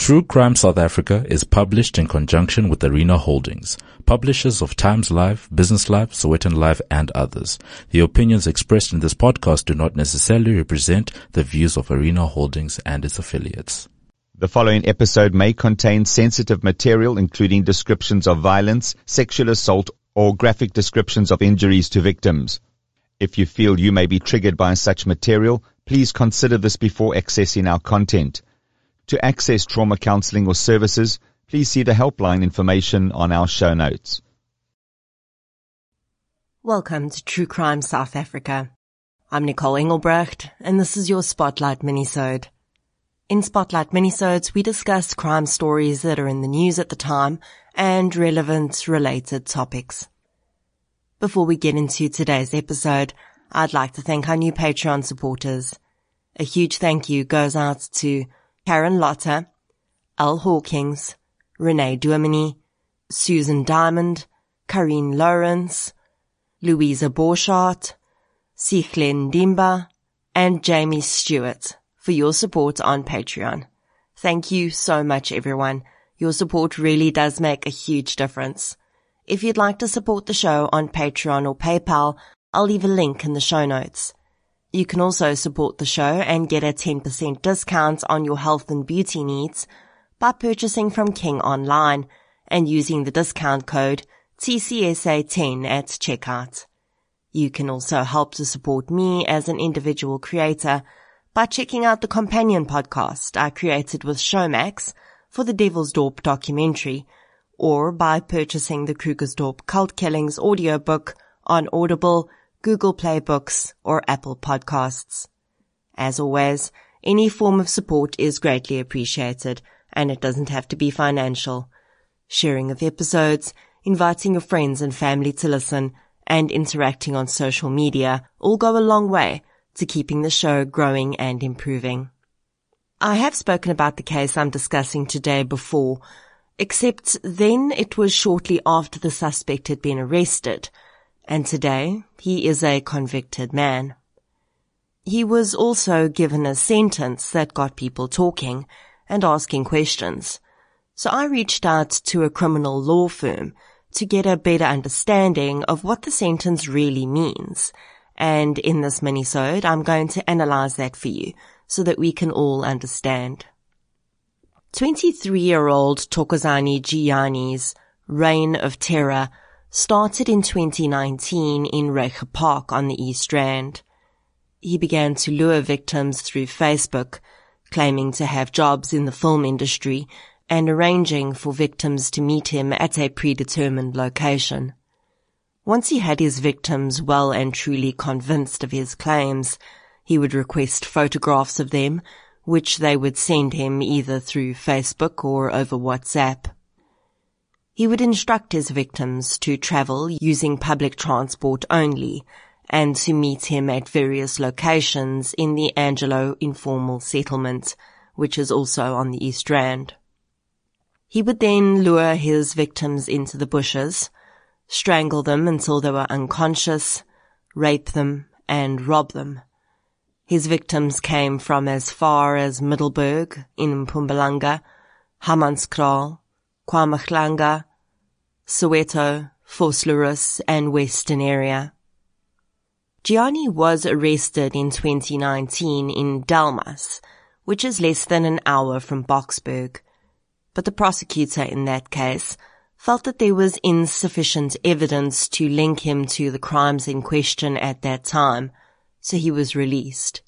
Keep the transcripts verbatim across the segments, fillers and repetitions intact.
True Crime South Africa is published in conjunction with Arena Holdings, publishers of Times Live, Business Live, Sowetan Live, and others. The opinions expressed in this podcast do not necessarily represent the views of Arena Holdings and its affiliates. The following episode may contain sensitive material, including descriptions of violence, sexual assault, or graphic descriptions of injuries to victims. If you feel you may be triggered by such material, please consider this before accessing our content. To access trauma counseling or services, please see the helpline information on our show notes. Welcome to True Crime South Africa. I'm Nicole Engelbrecht, and this is your Spotlight Minisode. In Spotlight Minisodes, we discuss crime stories that are in the news at the time and relevant related topics. Before we get into today's episode, I'd like to thank our new Patreon supporters. A huge thank you goes out to Karen Lotta, Al Hawkins, Renee Duomini, Susan Diamond, Karine Lawrence, Louisa Borchardt, Sichlin Dimba, and Jamie Stewart for your support on Patreon. Thank you so much, everyone. Your support really does make a huge difference. If you'd like to support the show on Patreon or PayPal, I'll leave a link in the show notes. You can also support the show and get a ten percent discount on your health and beauty needs by purchasing from King Online and using the discount code T C S A ten at checkout. You can also help to support me as an individual creator by checking out the companion podcast I created with Showmax for the Devil's Dorp documentary, or by purchasing the Krugersdorp Cult Killings audiobook on Audible, Google Play Books, or Apple Podcasts. As always, any form of support is greatly appreciated, and it doesn't have to be financial. Sharing of episodes, inviting your friends and family to listen, and interacting on social media all go a long way to keeping the show growing and improving. I have spoken about the case I'm discussing today before, except then it was shortly after the suspect had been arrested, and today he is a convicted man. He was also given a sentence that got people talking and asking questions, so I reached out to a criminal law firm to get a better understanding of what the sentence really means, and in this minisode I'm going to analyze that for you so that we can all understand. twenty-three-year-old Thokozani Gianni's reign of terror started in twenty nineteen in Reiche Park on the East Rand. He began to lure victims through Facebook, claiming to have jobs in the film industry and arranging for victims to meet him at a predetermined location. Once he had his victims well and truly convinced of his claims, he would request photographs of them, which they would send him either through Facebook or over WhatsApp. He would instruct his victims to travel using public transport only and to meet him at various locations in the Angelo Informal Settlement, which is also on the East Rand. He would then lure his victims into the bushes, strangle them until they were unconscious, rape them, and rob them. His victims came from as far as Middelburg in Mpumalanga, Hammanskraal, KwaMashlanga, Soweto, Vosloorus, and Western area. Gianni was arrested in twenty nineteen in Delmas, which is less than an hour from Boksburg, but the prosecutor in that case felt that there was insufficient evidence to link him to the crimes in question at that time, so he was released.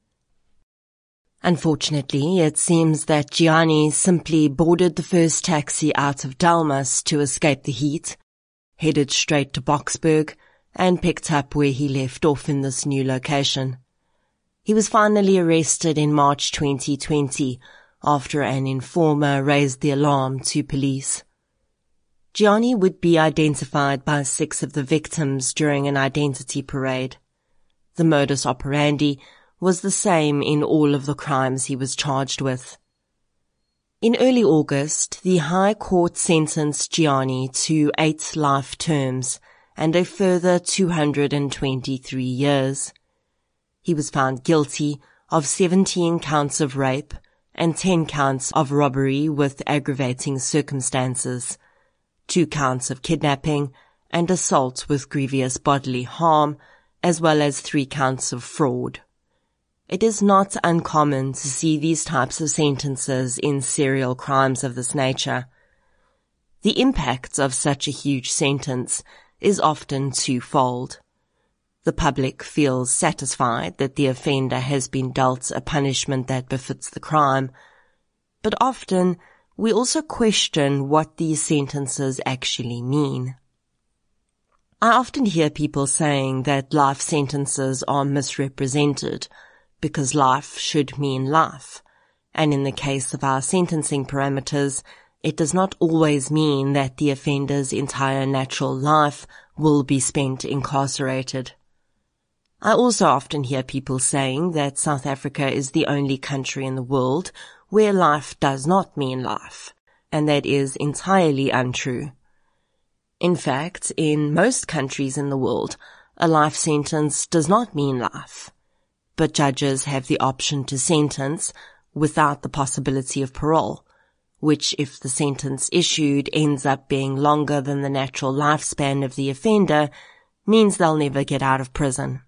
Unfortunately, it seems that Gianni simply boarded the first taxi out of Delmas to escape the heat, headed straight to Boksburg, and picked up where he left off in this new location. He was finally arrested in March twenty twenty after an informer raised the alarm to police. Gianni would be identified by six of the victims during an identity parade. The modus operandi was the same in all of the crimes he was charged with. In early August, the High Court sentenced Gianni to eight life terms and a further two hundred twenty-three years. He was found guilty of seventeen counts of rape and ten counts of robbery with aggravating circumstances, two counts of kidnapping, and assault with grievous bodily harm, as well as three counts of fraud. It is not uncommon to see these types of sentences in serial crimes of this nature. The impact of such a huge sentence is often twofold. The public feels satisfied that the offender has been dealt a punishment that befits the crime, but often we also question what these sentences actually mean. I often hear people saying that life sentences are misrepresented because life should mean life, and in the case of our sentencing parameters, it does not always mean that the offender's entire natural life will be spent incarcerated. I also often hear people saying that South Africa is the only country in the world where life does not mean life, and that is entirely untrue. In fact, in most countries in the world, a life sentence does not mean life, but judges have the option to sentence without the possibility of parole, which, if the sentence issued ends up being longer than the natural lifespan of the offender, means they'll never get out of prison.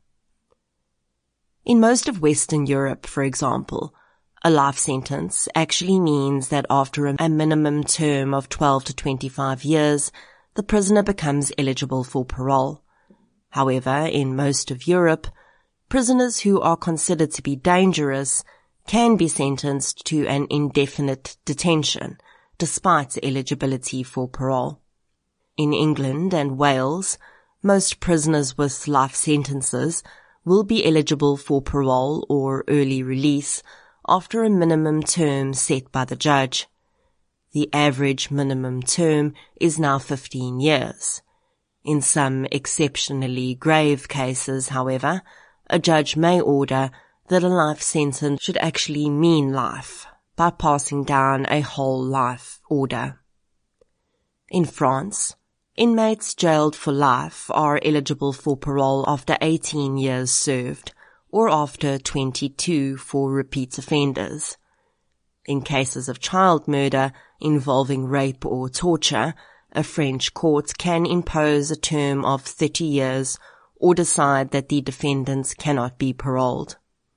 In most of Western Europe, for example, a life sentence actually means that after a minimum term of twelve to twenty-five years, the prisoner becomes eligible for parole. However, in most of Europe, prisoners who are considered to be dangerous can be sentenced to an indefinite detention, despite eligibility for parole. In England and Wales, most prisoners with life sentences will be eligible for parole or early release after a minimum term set by the judge. The average minimum term is now fifteen years. In some exceptionally grave cases, however, a judge may order that a life sentence should actually mean life by passing down a whole life order. In France, inmates jailed for life are eligible for parole after eighteen years served, or after twenty-two for repeat offenders. In cases of child murder involving rape or torture, a French court can impose a term of thirty years or decide that the defendants cannot be paroled.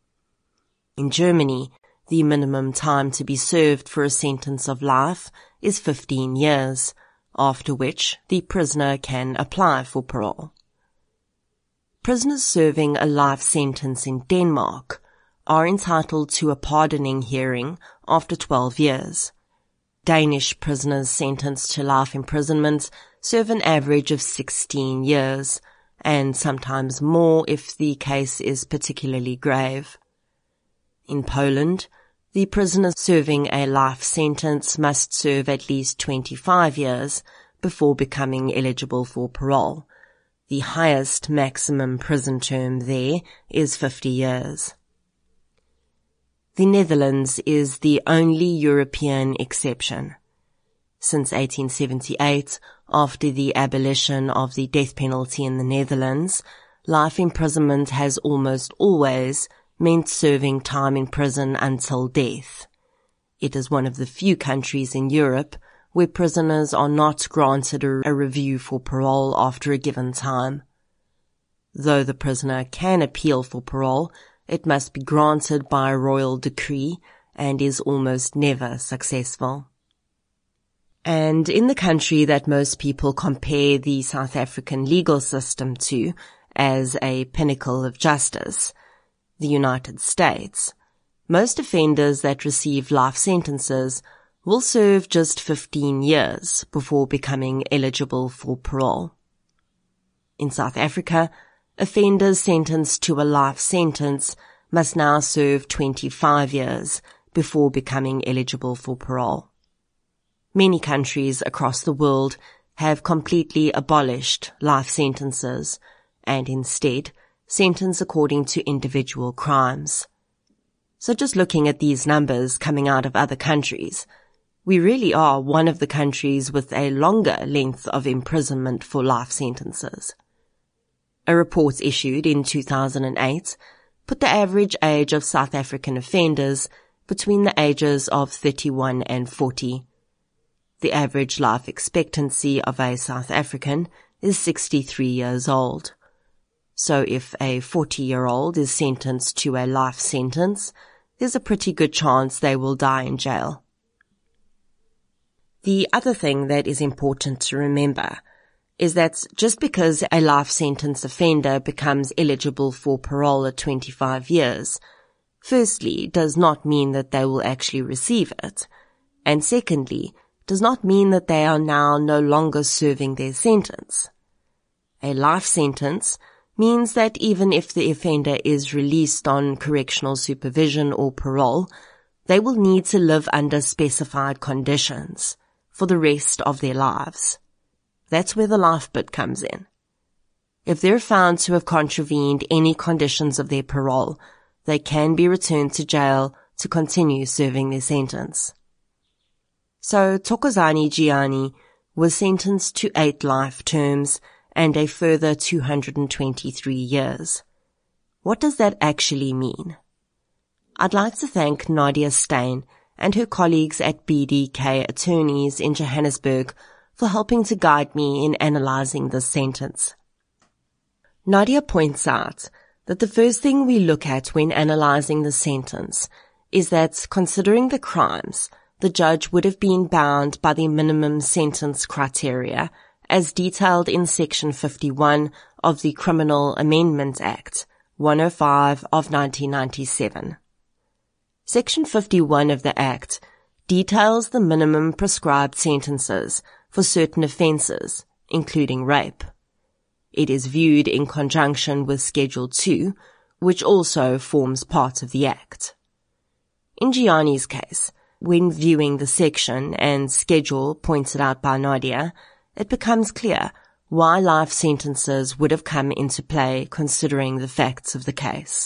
In Germany, the minimum time to be served for a sentence of life is fifteen years, after which the prisoner can apply for parole. Prisoners serving a life sentence in Denmark are entitled to a pardoning hearing after twelve years. Danish prisoners sentenced to life imprisonment serve an average of sixteen years, and sometimes more if the case is particularly grave. In Poland, the prisoner serving a life sentence must serve at least twenty-five years before becoming eligible for parole. The highest maximum prison term there is fifty years. The Netherlands is the only European exception. Since eighteen seventy-eight, after the abolition of the death penalty in the Netherlands, life imprisonment has almost always meant serving time in prison until death. It is one of the few countries in Europe where prisoners are not granted a review for parole after a given time. Though the prisoner can appeal for parole, it must be granted by a royal decree and is almost never successful. And in the country that most people compare the South African legal system to as a pinnacle of justice, the United States, most offenders that receive life sentences will serve just fifteen years before becoming eligible for parole. In South Africa, offenders sentenced to a life sentence must now serve twenty-five years before becoming eligible for parole. Many countries across the world have completely abolished life sentences and instead sentence according to individual crimes. So just looking at these numbers coming out of other countries, we really are one of the countries with a longer length of imprisonment for life sentences. A report issued in two thousand eight put the average age of South African offenders between the ages of thirty-one and forty. The average life expectancy of a South African is sixty-three years old. So if a forty-year-old is sentenced to a life sentence, there's a pretty good chance they will die in jail. The other thing that is important to remember is that just because a life sentence offender becomes eligible for parole at twenty-five years, firstly, does not mean that they will actually receive it, and secondly, does not mean that they are now no longer serving their sentence. A life sentence means that even if the offender is released on correctional supervision or parole, they will need to live under specified conditions for the rest of their lives. That's where the life bit comes in. If they're found to have contravened any conditions of their parole, they can be returned to jail to continue serving their sentence. So Thokozani Giani was sentenced to eight life terms and a further two hundred twenty-three years. What does that actually mean? I'd like to thank Nadia Steyn and her colleagues at B D K Attorneys in Johannesburg for helping to guide me in analyzing this sentence. Nadia points out that the first thing we look at when analyzing the sentence is that, considering the crimes, the judge would have been bound by the minimum sentence criteria as detailed in Section fifty-one of the Criminal Amendment Act, one oh five of nineteen ninety-seven. Section fifty-one of the Act details the minimum prescribed sentences for certain offences, including rape. It is viewed in conjunction with Schedule two, which also forms part of the Act. In Giani's case, when viewing the section and schedule pointed out by Nadia, it becomes clear why life sentences would have come into play considering the facts of the case.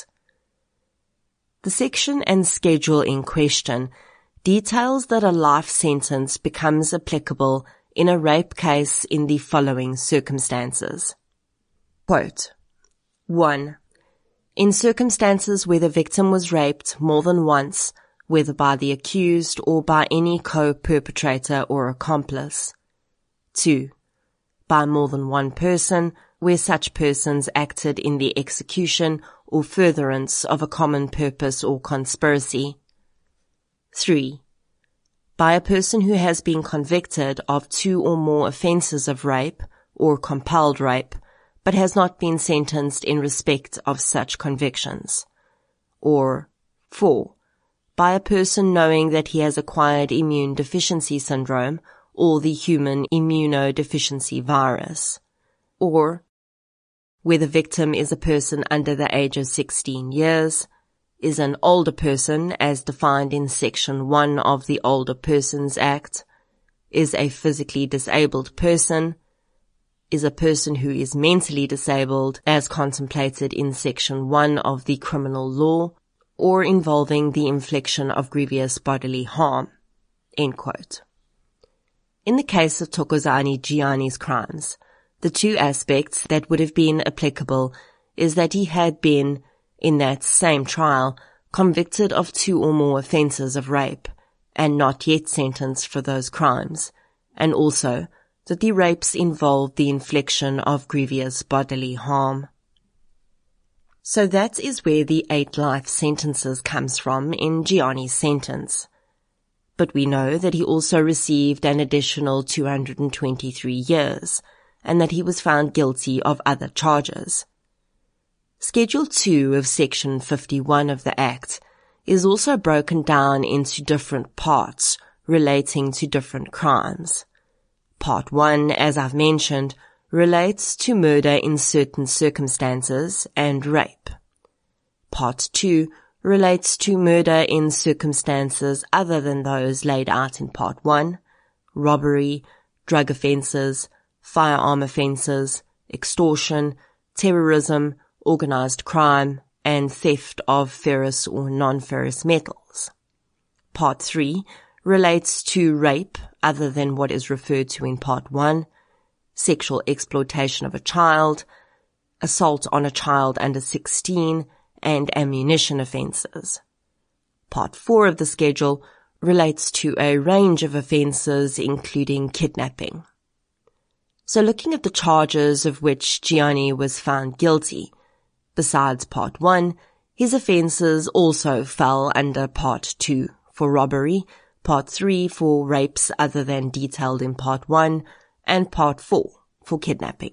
The section and schedule in question details that a life sentence becomes applicable in a rape case in the following circumstances. Quote, one. In circumstances where the victim was raped more than once, whether by the accused or by any co-perpetrator or accomplice. Two. By more than one person, where such persons acted in the execution or furtherance of a common purpose or conspiracy. Three. By a person who has been convicted of two or more offences of rape or compelled rape, but has not been sentenced in respect of such convictions. Or four. By a person knowing that he has acquired immune deficiency syndrome or the human immunodeficiency virus. Or where the victim is a person under the age of sixteen years, is an older person as defined in Section one of the Older Persons Act, is a physically disabled person, is a person who is mentally disabled as contemplated in Section one of the Criminal Law, or involving the infliction of grievous bodily harm. End quote. In the case of Thokozani Giani's crimes, the two aspects that would have been applicable is that he had been, in that same trial, convicted of two or more offences of rape, and not yet sentenced for those crimes, and also that the rapes involved the infliction of grievous bodily harm. So that is where the eight life sentences comes from in Giani's sentence. But we know that he also received an additional two hundred twenty-three years, and that he was found guilty of other charges. Schedule two of Section fifty-one of the Act is also broken down into different parts relating to different crimes. Part one, as I've mentioned, relates to murder in certain circumstances and rape. Part two relates to murder in circumstances other than those laid out in Part one, robbery, drug offences, firearm offences, extortion, terrorism, organised crime, and theft of ferrous or non-ferrous metals. Part three relates to rape other than what is referred to in Part one, sexual exploitation of a child, assault on a child under sixteen, and ammunition offences. Part four of the schedule relates to a range of offences, including kidnapping. So looking at the charges of which Gianni was found guilty, besides Part one, his offences also fell under Part two for robbery, Part three for rapes other than detailed in Part one, and Part four for kidnapping.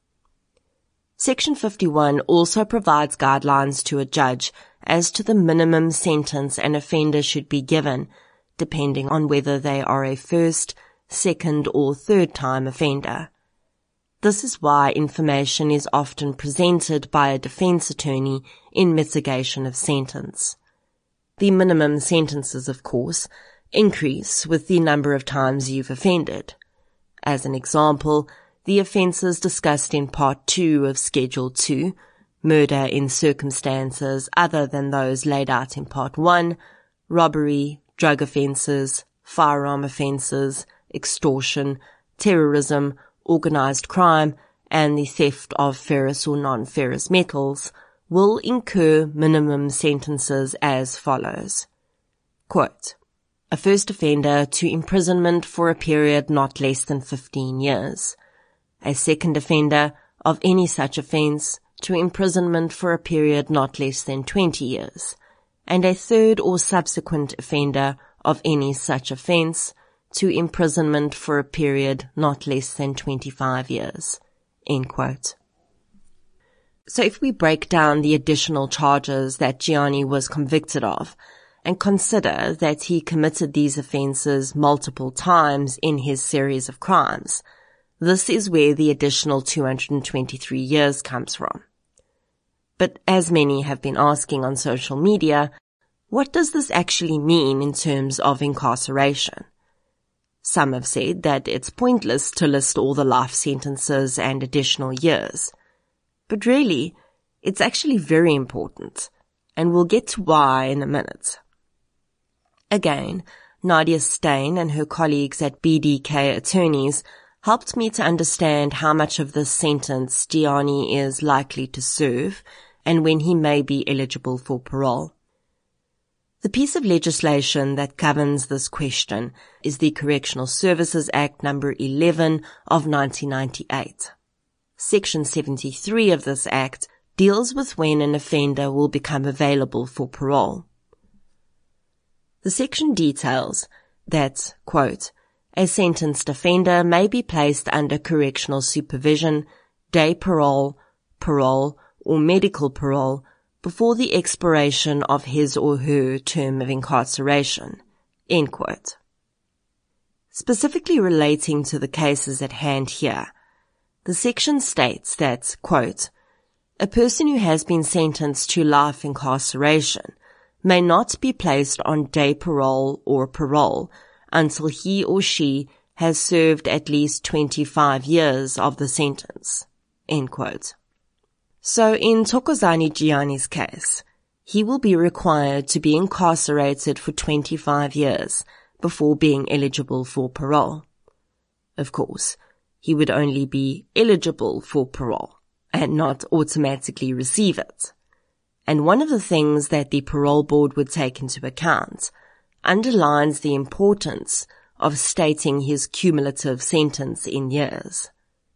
Section fifty-one also provides guidelines to a judge as to the minimum sentence an offender should be given, depending on whether they are a first, second, or third time offender. This is why information is often presented by a defense attorney in mitigation of sentence. The minimum sentences, of course, increase with the number of times you've offended. As an example, the offences discussed in Part two of Schedule two, murder in circumstances other than those laid out in Part one, robbery, drug offences, firearm offences, extortion, terrorism, organised crime, and the theft of ferrous or non-ferrous metals, will incur minimum sentences as follows. Quote, a first offender to imprisonment for a period not less than fifteen years. A second offender of any such offence to imprisonment for a period not less than twenty years, and a third or subsequent offender of any such offence to imprisonment for a period not less than twenty-five years. End quote. So if we break down the additional charges that Gianni was convicted of, and consider that he committed these offences multiple times in his series of crimes, this is where the additional two hundred twenty-three years comes from. But as many have been asking on social media, what does this actually mean in terms of incarceration? Some have said that it's pointless to list all the life sentences and additional years. But really, it's actually very important, and we'll get to why in a minute. Again, Nadia Steyn and her colleagues at B D K Attorneys helped me to understand how much of this sentence Gianni is likely to serve and when he may be eligible for parole. The piece of legislation that governs this question is the Correctional Services Act number eleven of nineteen ninety-eight. Section seventy-three of this act deals with when an offender will become available for parole. The section details that, quote, a sentenced offender may be placed under correctional supervision, day parole, parole, or medical parole before the expiration of his or her term of incarceration, end quote. Specifically relating to the cases at hand here, the section states that, quote, a person who has been sentenced to life incarceration may not be placed on day parole or parole until he or she has served at least twenty-five years of the sentence, end quote. So in Thokozani Gianni's case, he will be required to be incarcerated for twenty-five years before being eligible for parole. Of course, he would only be eligible for parole and not automatically receive it. And one of the things that the parole board would take into account underlines the importance of stating his cumulative sentence in years.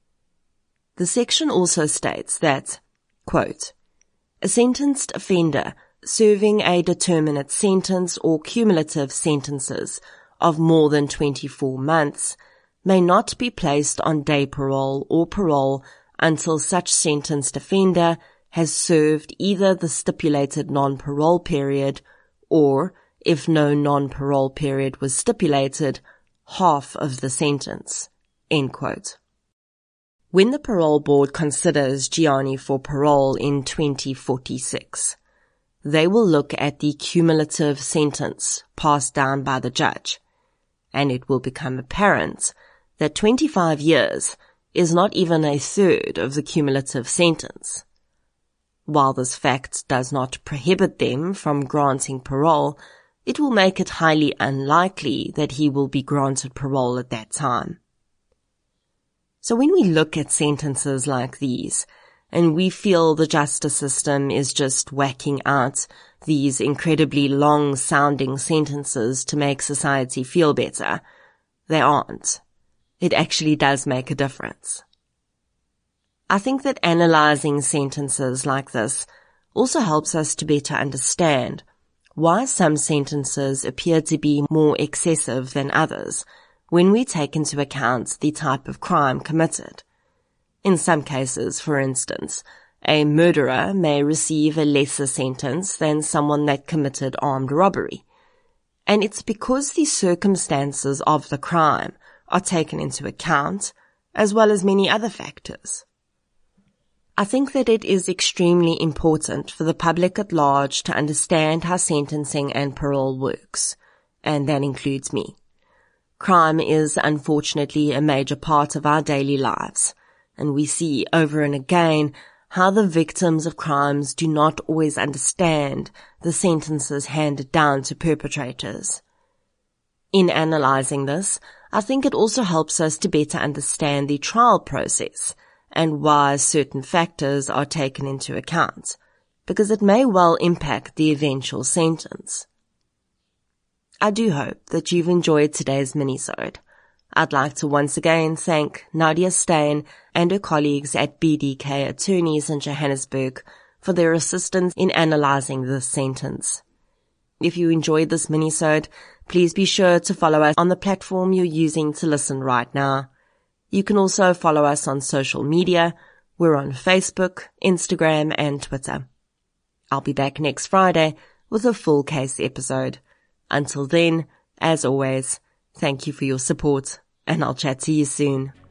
The section also states that, quote, a sentenced offender serving a determinate sentence or cumulative sentences of more than twenty-four months may not be placed on day parole or parole until such sentenced offender has served either the stipulated non-parole period or, if no non-parole period was stipulated, half of the sentence, end quote. When the parole board considers Gianni for parole in twenty forty-six, they will look at the cumulative sentence passed down by the judge, and it will become apparent that twenty-five years is not even a third of the cumulative sentence. While this fact does not prohibit them from granting parole, it will make it highly unlikely that he will be granted parole at that time. So when we look at sentences like these, and we feel the justice system is just whacking out these incredibly long-sounding sentences to make society feel better. They aren't. It actually does make a difference. I think that analyzing sentences like this also helps us to better understand why some sentences appear to be more excessive than others when we take into account the type of crime committed. In some cases, for instance, a murderer may receive a lesser sentence than someone that committed armed robbery. And it's because the circumstances of the crime are taken into account, as well as many other factors. I think that it is extremely important for the public at large to understand how sentencing and parole works, and that includes me. Crime is unfortunately a major part of our daily lives, and we see over and again how the victims of crimes do not always understand the sentences handed down to perpetrators. In analyzing this, I think it also helps us to better understand the trial process and why certain factors are taken into account, because it may well impact the eventual sentence. I do hope that you've enjoyed today's minisode. I'd like to once again thank Nadia Steyn and her colleagues at B D K Attorneys in Johannesburg for their assistance in analyzing this sentence. If you enjoyed this minisode, please be sure to follow us on the platform you're using to listen right now. You can also follow us on social media. We're on Facebook, Instagram, and Twitter. I'll be back next Friday with a full case episode. Until then, as always, thank you for your support, and I'll chat to you soon.